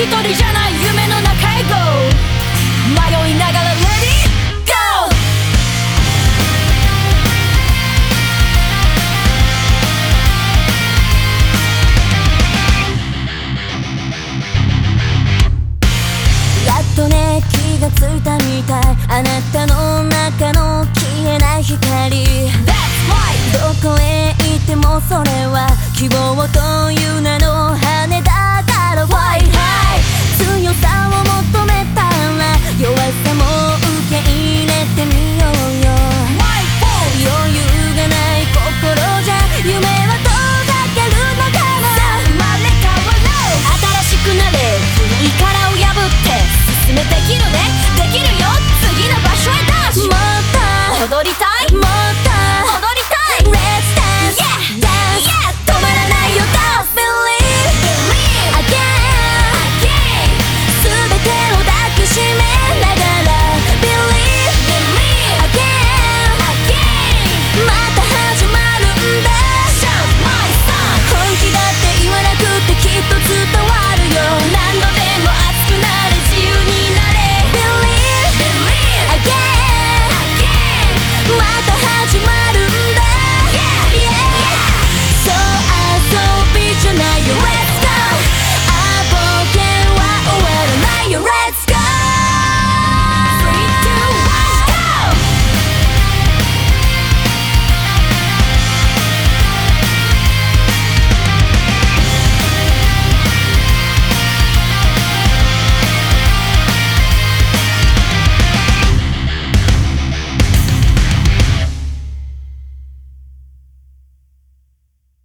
一人じゃない夢の中へ GO 迷いながら Let it go やっとね気がついたみたいあなたの中の消えない光 That's right どこへ行ってもそれは希望という名の羽だから Fly high 強さを求めたら弱さも受け入れてみようよ